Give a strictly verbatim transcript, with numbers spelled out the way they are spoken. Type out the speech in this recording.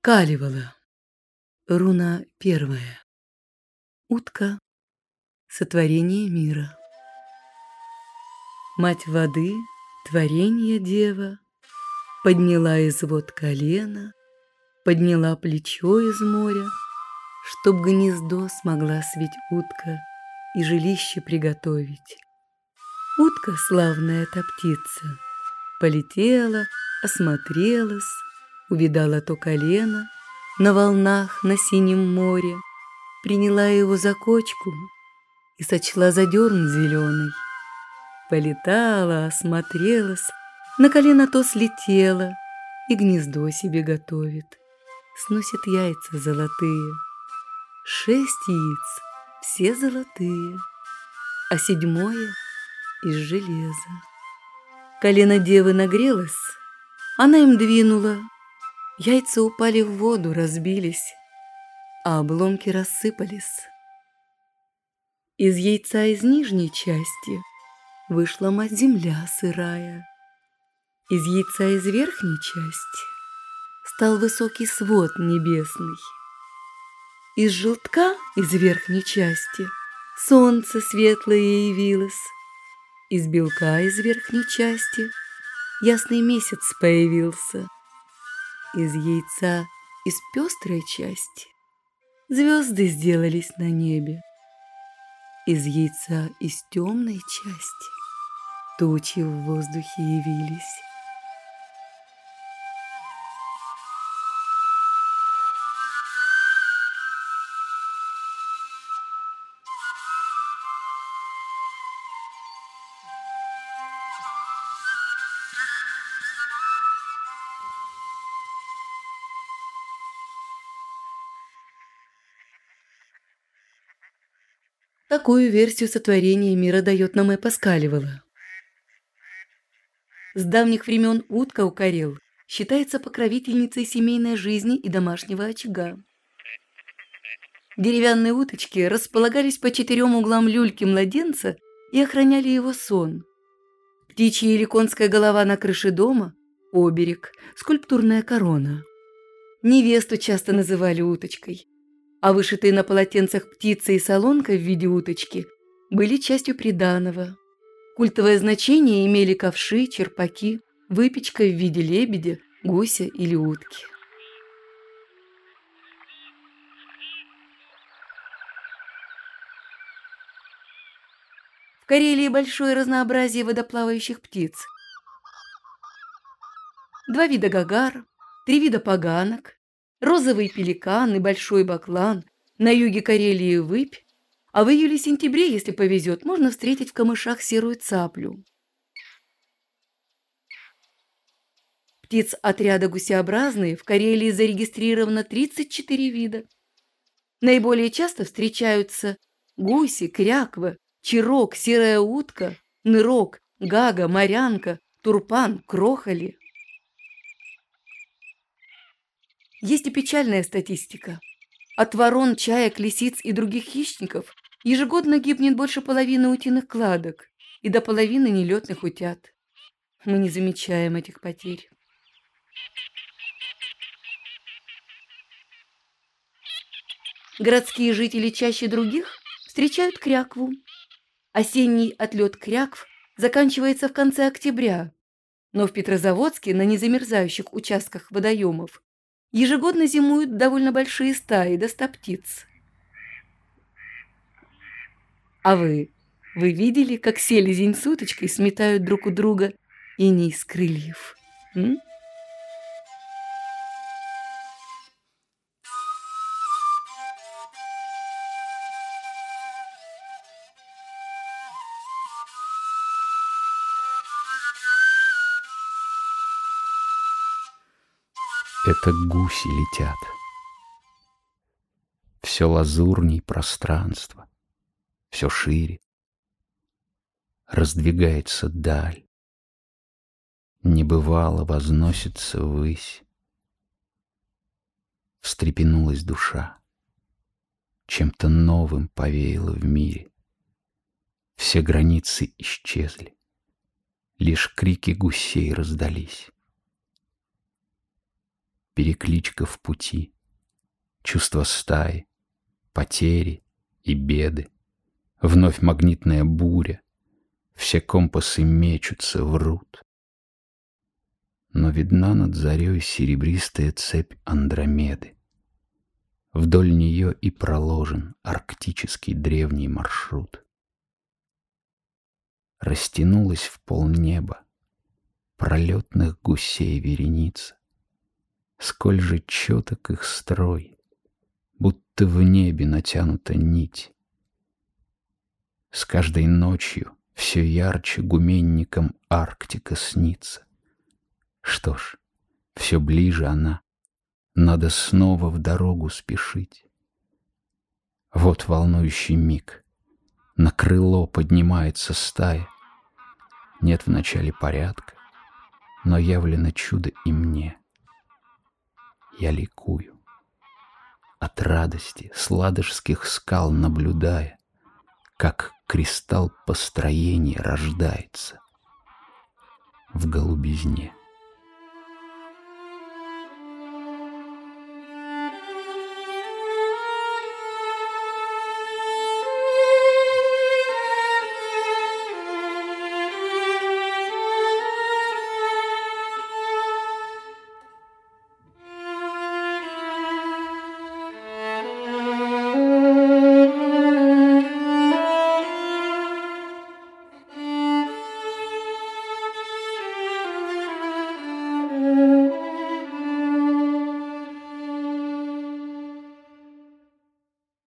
Калевала. Руна первая. Утка. Сотворение мира. Мать воды, творенье дева, подняла из вод колено, подняла плечо из моря, чтоб гнездо смогла свить утка и жилище приготовить. Утка, славная та птица, полетела, осмотрелась, увидала то колено на волнах на синем море, приняла его за кочку и сочла за дерн зеленый. Полетала, осмотрелась, на колено то слетела и гнездо себе готовит. Сносит яйца золотые. Шесть яиц, все золотые, а седьмое из железа. Колено девы нагрелось, она им двинула. Яйца упали в воду, разбились, а обломки рассыпались. Из яйца из нижней части вышла мать-земля сырая. Из яйца из верхней части стал высокий свод небесный. Из желтка из верхней части солнце светлое явилось. Из белка из верхней части ясный месяц появился. Из яйца из пестрой части звезды сделались на небе. Из яйца из темной части тучи в воздухе явились. Такую версию сотворения мира дает нам эпос Калевала. С давних времен утка у карел считается покровительницей семейной жизни и домашнего очага. Деревянные уточки располагались по четырем углам люльки младенца и охраняли его сон. Птичья или конская голова на крыше дома – оберег, скульптурная корона. Невесту часто называли уточкой, а вышитые на полотенцах птица и солонка в виде уточки были частью приданого. Культовое значение имели ковши, черпаки, выпечка в виде лебедя, гуся или утки. В Карелии большое разнообразие водоплавающих птиц. Два вида гагар, три вида поганок, розовый пеликан и большой баклан, на юге Карелии выпь, а в июле-сентябре, если повезет, можно встретить в камышах серую цаплю. Птиц отряда гусеобразные в Карелии зарегистрировано тридцать четыре вида. Наиболее часто встречаются гуси, кряква, чирок, серая утка, нырок, гага, морянка, турпан, крохоли. Есть и печальная статистика. От ворон, чаек, лисиц и других хищников ежегодно гибнет больше половины утиных кладок и до половины нелетных утят. Мы не замечаем этих потерь. Городские жители чаще других встречают крякву. Осенний отлет крякв заканчивается в конце октября, но в Петрозаводске на незамерзающих участках водоемов ежегодно зимуют довольно большие стаи до ста птиц. А вы, вы видели, как селезень с уточкой сметают друг у друга иней с крыльев? М? Это гуси летят. Все лазурней пространство, все шире. Раздвигается даль. Небывало возносится ввысь. Встрепенулась душа. Чем-то новым повеяло в мире. Все границы исчезли. Лишь крики гусей раздались. перекличка в пути, чувство стаи, потери и беды, вновь магнитная буря, все компасы мечутся, врут. Но видна над зарей серебристая цепь Андромеды. Вдоль нее и проложен арктический древний маршрут. Растянулась в полнеба пролетных гусей вереница. Сколь же четок их строй, будто в небе натянута нить. С каждой ночью все ярче гуменникам Арктика снится. Что ж, все ближе она, надо снова в дорогу спешить. Вот волнующий миг, на крыло поднимается стая. Нет в начале порядка, но явлено чудо и мне. Я ликую, от радости с ладожских скал наблюдая, как кристалл построения рождается в голубизне.